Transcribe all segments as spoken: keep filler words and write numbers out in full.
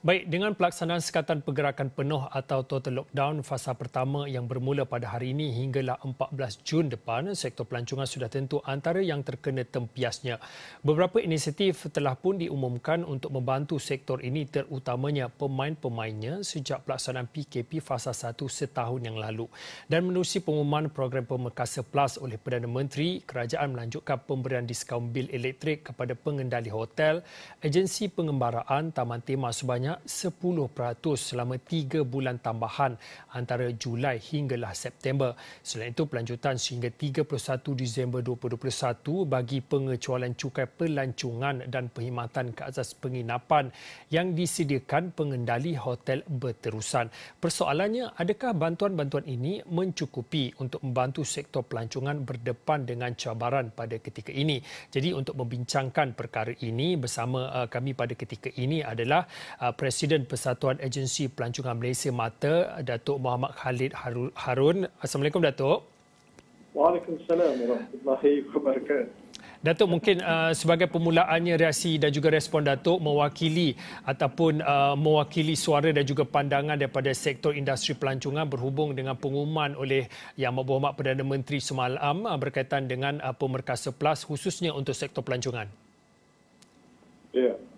Baik, dengan pelaksanaan sekatan pergerakan penuh atau total lockdown fasa pertama yang bermula pada hari ini hinggalah empat belas Jun depan, sektor pelancongan sudah tentu antara yang terkena tempiasnya. Beberapa inisiatif telah pun diumumkan untuk membantu sektor ini, terutamanya pemain-pemainnya sejak pelaksanaan P K P fasa satu setahun yang lalu. Dan menerusi pengumuman program Pemerkasa Plus oleh Perdana Menteri, kerajaan melanjutkan pemberian diskaun bil elektrik kepada pengendali hotel, agensi pengembaraan, taman tema sebanyak sepuluh peratus selama tiga bulan tambahan antara Julai hinggalah September. Selain itu, pelanjutan sehingga tiga puluh satu Disember dua ribu dua puluh satu bagi pengecualian cukai pelancongan dan perkhidmatan ke asas penginapan yang disediakan pengendali hotel berterusan. Persoalannya, adakah bantuan-bantuan ini mencukupi untuk membantu sektor pelancongan berdepan dengan cabaran pada ketika ini? Jadi, untuk membincangkan perkara ini bersama uh, kami pada ketika ini adalah uh, Presiden Persatuan Agensi Pelancongan Malaysia MATA, Datuk Muhammad Khalid Harun. Assalamualaikum, Datuk. Waalaikumsalam warahmatullahi wabarakatuh. Datuk, mungkin uh, sebagai permulaannya reaksi dan juga respon Datuk mewakili ataupun uh, mewakili suara dan juga pandangan daripada sektor industri pelancongan berhubung dengan pengumuman oleh Yang Berhormat Perdana Menteri semalam uh, berkaitan dengan uh, Pemerkasa Plus khususnya untuk sektor pelancongan. Ya. Yeah.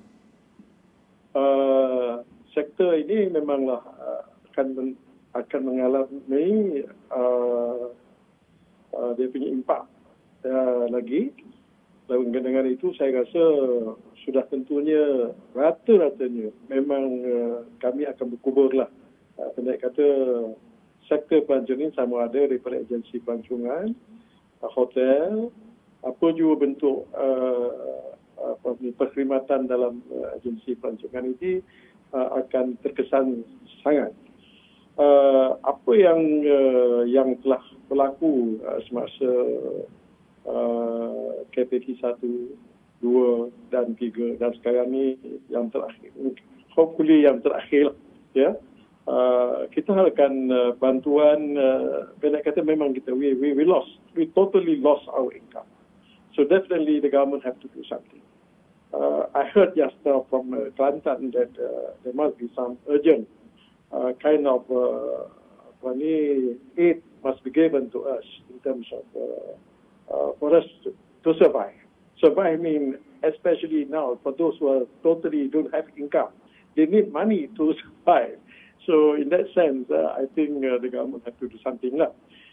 Uh, sektor ini memanglah uh, akan akan mengalami uh, uh, dia punya impak uh, lagi. Dan dengan itu saya rasa sudah tentunya rata-ratanya memang uh, kami akan berkuburlah. Uh, pendek kata sektor pelancongan sama ada daripada agensi pelancongan, uh, hotel, apa juga bentuk uh, apa ni, perkhidmatan dalam uh, agensi pelancongan ini uh, akan terkesan sangat. Uh, apa yang uh, yang telah berlaku uh, semasa uh, K P T satu, dua dan tiga dan sekarang ni yang terakhir, hopefully yang terakhir, ya. Uh, kita harapkan uh, bantuan, uh, pendek kata memang kita we, we we lost, we totally lost our income. So definitely the government have to do something. Uh, I heard just now from uh, Kelantan that uh, there must be some urgent uh, kind of uh, money aid must be given to us in terms of uh, uh, for us to, to survive. Survive mean especially now for those who are totally don't have income, they need money to survive. So in that sense, uh, I think uh, the government have to do something lah.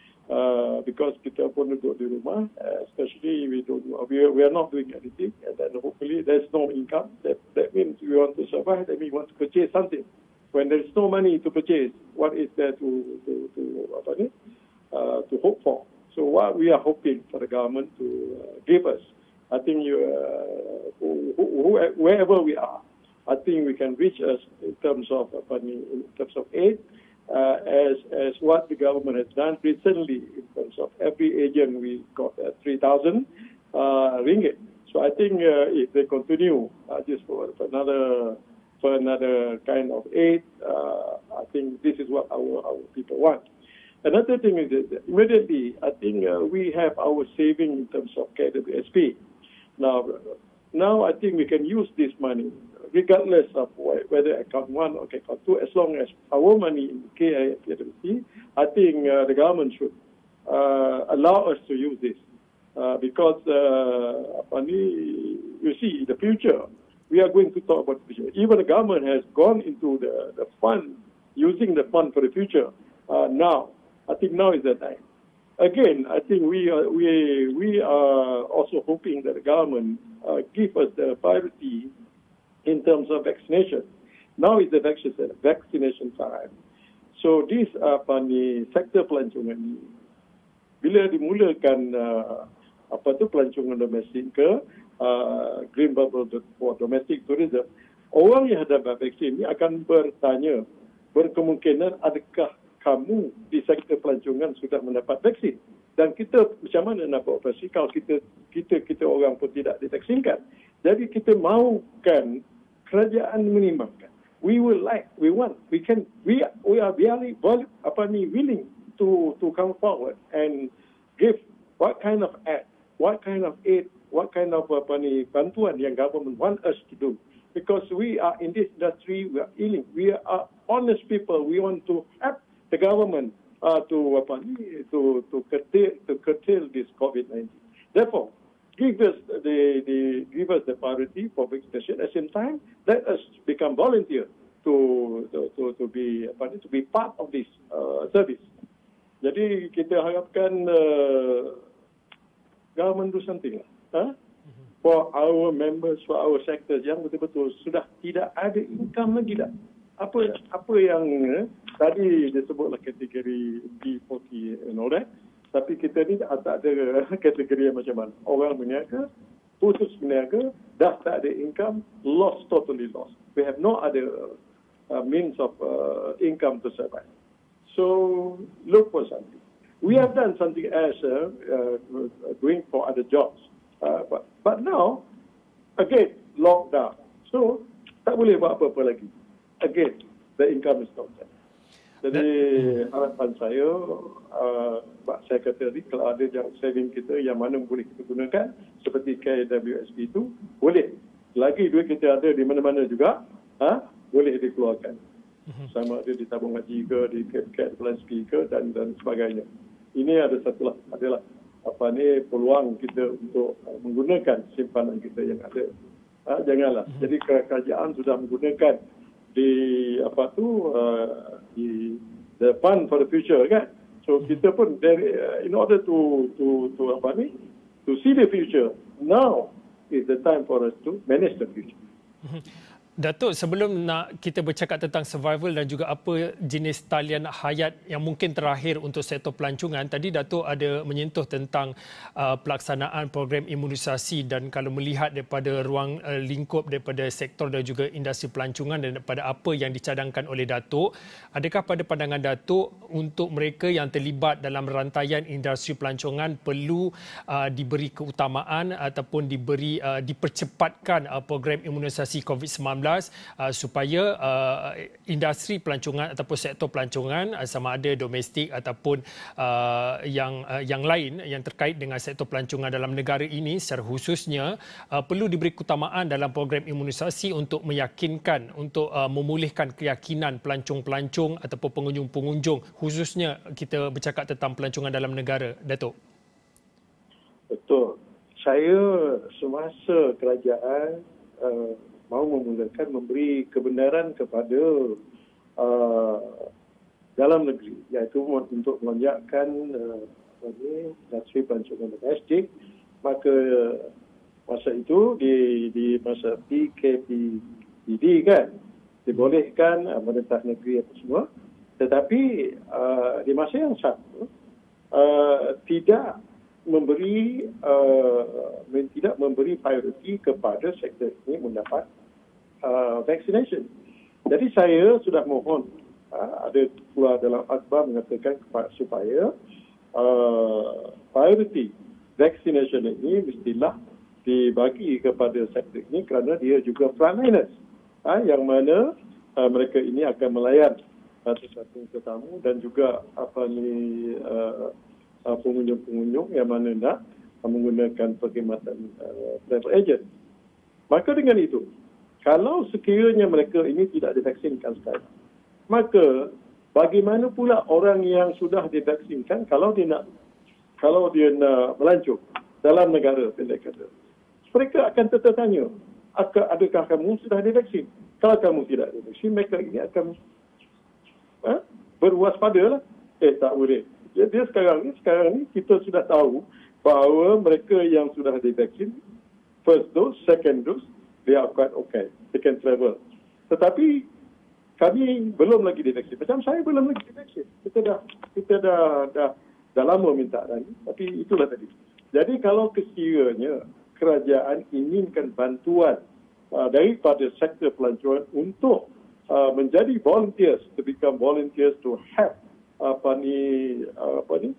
Uh, because kita pun duduk di rumah, uh, especially we don't we, we are not doing anything, and then hopefully there's no income. That that means we want to survive. That means we want to purchase something. When there is no money to purchase, what is there to to to apa ni? Uh, to hope for? So what we are hoping for the government to uh, give us, I think you uh, who, who, wherever we are, I think we can reach us in terms of apa ni, in terms of aid. Uh, as as what the government has done recently in terms of every agent we got uh, three thousand uh, ringgit. So I think uh, if they continue uh, just for, for another for another kind of aid, uh, I think this is what our our people want. Another thing is that immediately I think uh, we have our saving in terms of K W S P. Now now I think we can use this money regardless of whether account one or account two, as long as our money in K W S P, I think uh, the government should uh, allow us to use this. Uh, because, uh, you see, in the future, we are going to talk about the future. Even the government has gone into the, the fund, using the fund for the future uh, now. I think now is the time. Again, I think we are, we, we are also hoping that the government uh, give us the priority in terms of vaccination. Now is the vaccination time. So this apa ni sektor pelancongan ni, bila dimulakan uh, apa tu pelancongan domestik ke uh, green bubble for domestic tourism, orang yang ada vaksin ni akan bertanya, berkemungkinan adakah kamu di sektor pelancongan sudah mendapat vaksin? Dan kita macam mana nak beroperasi kalau kita kita kita orang pun tidak divaksinkan? Jadi kita mahukan kerajaan menimbangkan. We will like, we want, we can, we we are really, apa ni, willing to to come forward and give what kind of aid, what kind of aid, what kind of apa ni bantuan yang government want us to do. because we are in this industry, we are healing. We are honest people. We want to help the government uh, to apa ni to to curtail to curtail this COVID nineteen. Therefore, give us the the give us the priority for vaccination. At the same time, let us become volunteer to to to, to be apa ni to be part of this uh, service. Jadi kita harapkan uh, government do something lah. Huh? For our members, for our sectors yang betul-betul sudah tidak ada income lagi dah. Apa apa yang eh, tadi disebutlah kategori B empat puluh and all that. Tapi kita ni tak ada kategori yang macam mana. Orang berniaga, putus berniaga, dah tak ada income, lost, totally lost. We have no other uh, means of uh, income to survive. So look for something. We have done something as uh, uh, doing for other jobs. Uh, but, but now, again, lockdown. So, tak boleh buat apa-apa lagi. Again, the income is not there. Jadi, harapan saya, uh, saya kata tadi, kalau ada saving kita yang mana boleh kita gunakan, seperti K W S P itu, boleh. Lagi duit kita ada di mana-mana juga, ha, boleh dikeluarkan. Sama ada di tabung haji ke, di K P L S P ke, dan, dan sebagainya. Ini ada satu lah, adalah apa ni peluang kita untuk uh, menggunakan simpanan kita yang ada. Ha, janganlah. Hmm. Jadi kerajaan sudah menggunakan di apa tu uh, di the fund for the future kan. So hmm. kita pun dari, uh, in order to to to apa ni to see the future, now is the time for us to manage the future. Hmm. Datuk, sebelum nak kita bercakap tentang survival dan juga apa jenis talian hayat yang mungkin terakhir untuk sektor pelancongan, tadi Datuk ada menyentuh tentang uh, pelaksanaan program imunisasi, dan kalau melihat daripada ruang uh, lingkup daripada sektor dan juga industri pelancongan dan daripada apa yang dicadangkan oleh Datuk, adakah pada pandangan Datuk untuk mereka yang terlibat dalam rantaian industri pelancongan perlu uh, diberi keutamaan ataupun diberi uh, dipercepatkan uh, program imunisasi COVID sembilan belas Uh, supaya uh, industri pelancongan ataupun sektor pelancongan uh, sama ada domestik ataupun uh, yang uh, yang lain yang terkait dengan sektor pelancongan dalam negara ini secara khususnya uh, perlu diberi keutamaan dalam program imunisasi untuk meyakinkan untuk uh, memulihkan keyakinan pelancong-pelancong ataupun pengunjung-pengunjung, khususnya kita bercakap tentang pelancongan dalam negara, Datuk. Betul. Saya semasa kerajaan uh, mahu memulakan memberi kebenaran kepada uh, dalam negeri, iaitu untuk melonjakkan uh, industri pelancongan domestik, maka masa itu di di masa P K P D D kan dibolehkan uh, merintah negeri apa semua, tetapi uh, di masa yang sama uh, tidak memberi uh, tidak memberi prioriti kepada sektor ini mendapat uh, vaccination. Jadi saya sudah mohon uh, ada pula dalam akhbar mengatakan supaya uh, priority vaccination ini mestilah dibagi kepada sektor ini kerana dia juga frontliners, uh, yang mana uh, mereka ini akan melayan uh, sesuatu tetamu dan juga apa ni uh, Uh, pengunjung-pengunjung yang mana nak uh, menggunakan perkhidmatan uh, travel agent. Maka dengan itu, kalau sekiranya mereka ini tidak divaksinkan sekarang, maka bagaimana pula orang yang sudah divaksinkan kalau dia nak kalau dia nak melancong dalam negara, pendek kata, mereka akan tertanya, adakah kamu sudah divaksin? Kalau kamu tidak divaksin, mereka ini akan uh, berwaspada lah. Eh, tak boleh. Jadi sekarang ni, sekarang ni kita sudah tahu bahawa mereka yang sudah divaksin, first dose, second dose, they are quite okay. They can travel. Tetapi kami belum lagi divaksin. Macam saya belum lagi divaksin. Kita dah kita dah dah, dah lama minta lagi. Tapi itulah tadi. Jadi kalau sekiranya kerajaan inginkan bantuan uh, daripada sektor pelancongan untuk uh, menjadi volunteers, to become volunteers to help apa ni apa ni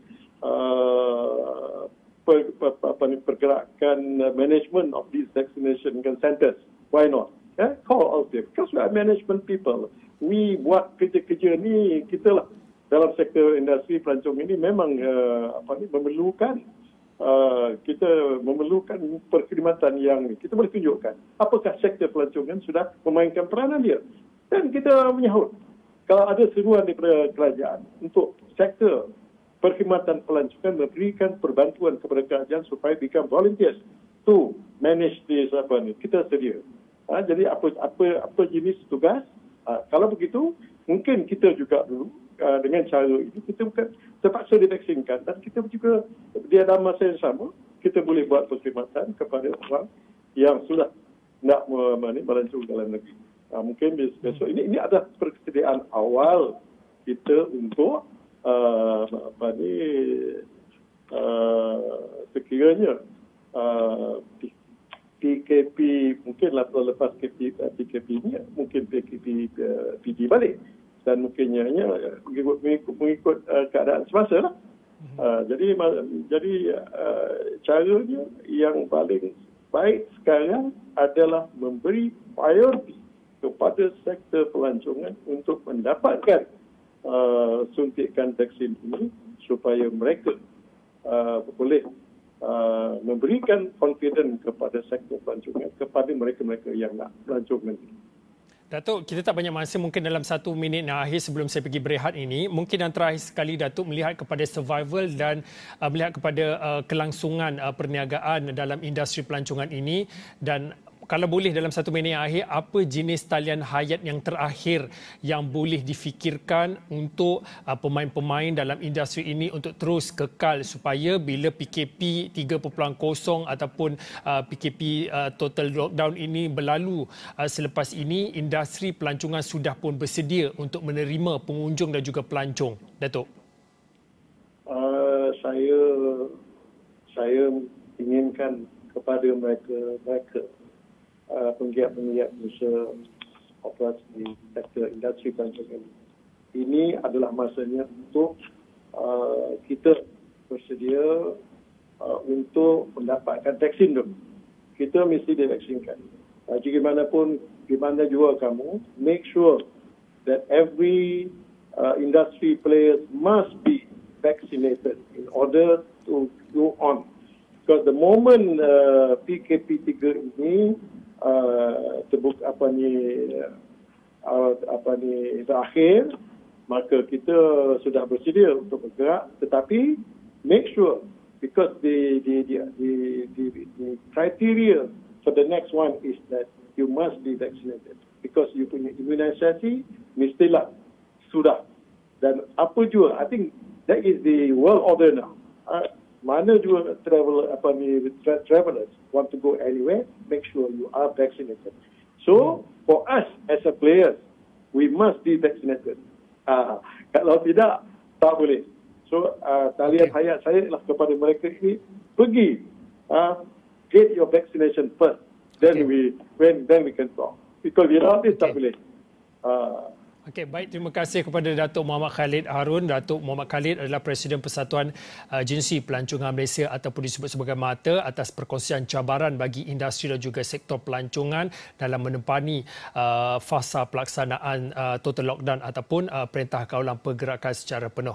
uh, per, per, apa ni pergerakan uh, management of these vaccination centers. Why not? Yeah? Call out there because we are management people. We buat kerja-kerja ni, kita lah dalam sektor industri pelancong ini memang uh, apa ni memerlukan uh, kita memerlukan perkhidmatan yang kita boleh tunjukkan apakah sektor pelancongan sudah memainkan peranan dia. Dan kita menyahut kalau ada seruan daripada kerajaan untuk sektor perkhidmatan pelancongan memberikan perbantuan kepada kerajaan supaya become volunteers to manage this apa ni, kita sedia. Ha, jadi apa apa apa jenis tugas, ha, kalau begitu mungkin kita juga dulu uh, dengan cara ini kita bukan terpaksa divaksinkan, dan kita juga di dalam masa yang sama kita boleh buat perkhidmatan kepada orang yang sudah nak melancong dalam negeri. Uh, mungkin besok ini ini adalah persediaan awal kita untuk uh, apa ni uh, sekiranya uh, P K P mungkin lepas P K P ini mungkin P K P P D balik, dan mungkinnya mengikut, mengikut, mengikut uh, keadaan semasa lah. Uh, jadi jadi uh, caranya yang paling baik sekarang adalah memberi prioriti kepada sektor pelancongan untuk mendapatkan uh, suntikan vaksin ini supaya mereka uh, boleh uh, memberikan confidence kepada sektor pelancongan, kepada mereka-mereka yang nak pelancong nanti. Datuk, kita tak banyak masa, mungkin dalam satu minit yang akhir sebelum saya pergi berehat ini, mungkin yang terakhir sekali Datuk melihat kepada survival dan uh, melihat kepada uh, kelangsungan uh, perniagaan dalam industri pelancongan ini, dan kalau boleh dalam satu minit yang akhir, apa jenis talian hayat yang terakhir yang boleh difikirkan untuk uh, pemain-pemain dalam industri ini untuk terus kekal supaya bila P K P tiga titik kosong ataupun uh, P K P uh, total lockdown ini berlalu uh, selepas ini, industri pelancongan sudah pun bersedia untuk menerima pengunjung dan juga pelancong. Datuk. Uh, saya saya inginkan kepada mereka mereka Uh, penggiat-penggiat usaha operasi di sektor industri pelancongan ini adalah masanya untuk uh, kita bersedia uh, untuk mendapatkan vaksin dulu. Kita mesti divaksinkan. Uh, jika manapun, di mana jua kamu, make sure that every uh, industry players must be vaccinated in order to go on. Because the moment uh, P K P tiga ini Uh, terbuka apa ni uh, apa ni berakhir, maka kita sudah bersedia untuk bergerak, tetapi make sure, because the the the the, the, the criteria for the next one is that you must be vaccinated, because you punya imunisasi mestilah sudah, dan apa juga, I think that is the world order now. Uh, Mana juga travel apa ni tra- travelers want to go anywhere, make sure you are vaccinated. So for us as a players, we must be vaccinated. Uh, kalau tidak, tak boleh. So uh, talian okay. hayat saya ialah kepada mereka ini, pergi uh, get your vaccination first, then okay. we when then we can talk. Because without this okay. tak boleh. Uh, Okey, baik, terima kasih kepada Datuk Muhammad Khalid Harun. Datuk Muhammad Khalid adalah Presiden Persatuan Agensi Pelancongan Malaysia ataupun disebut sebagai MATA, atas perkongsian cabaran bagi industri dan juga sektor pelancongan dalam menempani uh, fasa pelaksanaan uh, total lockdown ataupun uh, perintah kawalan pergerakan secara penuh.